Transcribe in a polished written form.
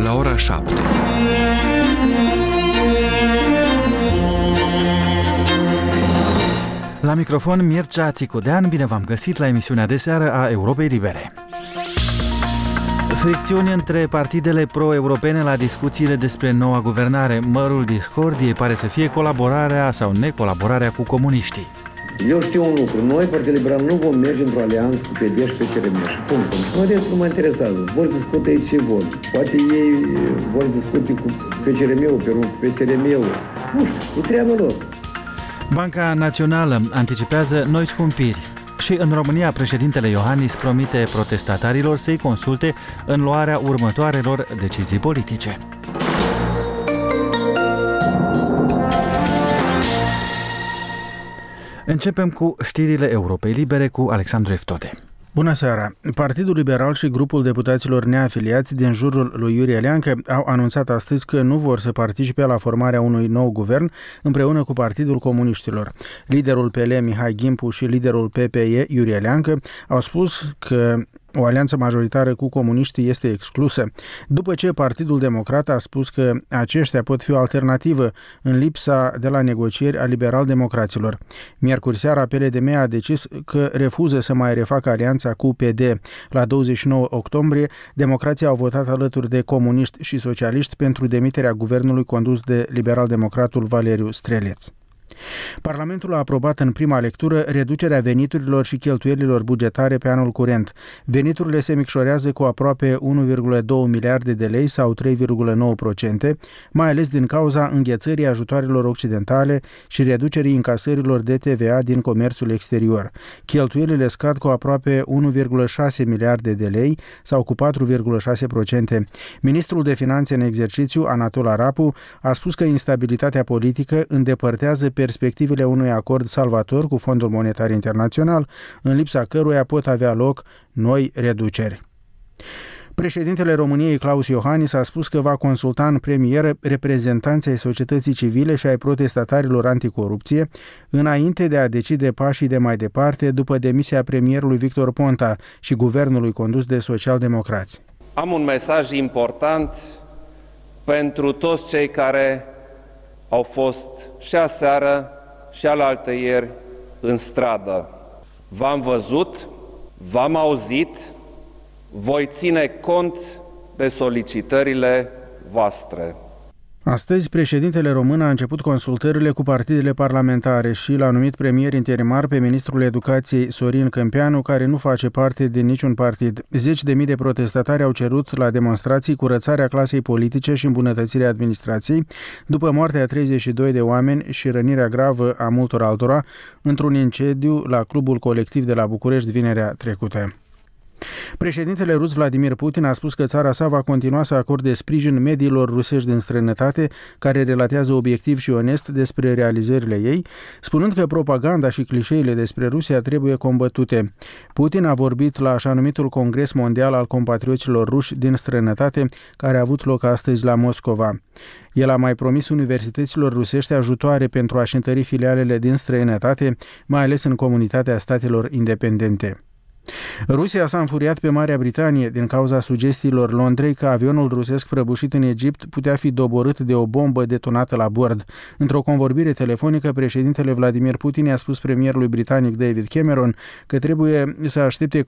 la ora 7. La microfon Mircea Țicudean, bine v-am găsit la emisiunea de seară a Europei Libere. Fricțiuni între partidele pro-europene la discuțiile despre noua guvernare. Mărul discordiei pare să fie colaborarea sau necolaborarea cu comuniștii. Eu știu un lucru, noi, Partidul Liberal, nu vom merge într-o alianță cu PD și PSRM. Și punct. Mă restul nu mă interesează. Vor să discute aici ce vor. Poate ei vor să discute cu PCRM-ul, pe PSRM-ul. Nu știu, e treaba lor. Banca Națională anticipează noi scumpiri. Și în România, președintele Iohannis promite protestatarilor să-i consulte în luarea următoarelor decizii politice. Începem cu știrile Europei Libere cu Alexandru Eftode. Bună seara! Partidul Liberal și grupul deputaților neafiliați din jurul lui Iurie Leancă au anunțat astăzi că nu vor să participe la formarea unui nou guvern împreună cu Partidul Comuniștilor. Liderul PL Mihai Gimpu și liderul PPE Iurie Leancă au spus că o alianță majoritară cu comuniștii este exclusă, după ce Partidul Democrat a spus că aceștia pot fi o alternativă în lipsa de la negocieri a liberal-democraților. Miercuri seara, PLDM a decis că refuză să mai refacă alianța cu PD. La 29 octombrie, democrații au votat alături de comuniști și socialiști pentru demiterea guvernului condus de liberal-democratul Valeriu Streleț. Parlamentul a aprobat în prima lectură reducerea veniturilor și cheltuielilor bugetare pe anul curent. Veniturile se micșorează cu aproape 1,2 miliarde de lei sau 3,9%, mai ales din cauza înghețării ajutoarelor occidentale și reducerii încasărilor de TVA din comerțul exterior. Cheltuielile scad cu aproape 1,6 miliarde de lei sau cu 4,6%. Ministrul de Finanțe în exercițiu, Anatol Arapu, a spus că instabilitatea politică îndepărtează perspectivele unui acord salvator cu Fondul Monetar Internațional, în lipsa căruia pot avea loc noi reduceri. Președintele României, Klaus Iohannis, a spus că va consulta în premieră reprezentanții ai societății civile și ai protestatarilor anticorupție, înainte de a decide pașii de mai departe după demisia premierului Victor Ponta și guvernului condus de socialdemocrați. Am un mesaj important pentru toți cei care au fost și aseară și alaltăieri în stradă. V-am văzut, v-am auzit, voi ține cont de solicitările voastre. Astăzi, președintele român a început consultările cu partidele parlamentare și l-a numit premier interimar pe ministrul educației Sorin Câmpeanu, care nu face parte din niciun partid. Zeci de mii de protestatari au cerut la demonstrații curățarea clasei politice și îmbunătățirea administrației, după moartea 32 de oameni și rănirea gravă a multor altora într-un incendiu la clubul colectiv de la București vinerea trecută. Președintele rus Vladimir Putin a spus că țara sa va continua să acorde sprijin mediilor rusești din străinătate care relatează obiectiv și onest despre realizările ei, spunând că propaganda și clișeile despre Rusia trebuie combătute. Putin a vorbit la așa numitul Congres Mondial al Compatrioților Ruși din străinătate, care a avut loc astăzi la Moscova. El a mai promis universităților rusești ajutoare pentru a-și întări filialele din străinătate, mai ales în comunitatea statelor independente. Rusia s-a înfuriat pe Marea Britanie din cauza sugestiilor Londrei că avionul rusesc prăbușit în Egipt putea fi doborât de o bombă detonată la bord. Într-o convorbire telefonică, președintele Vladimir Putin i-a spus premierului britanic David Cameron că trebuie să aștepte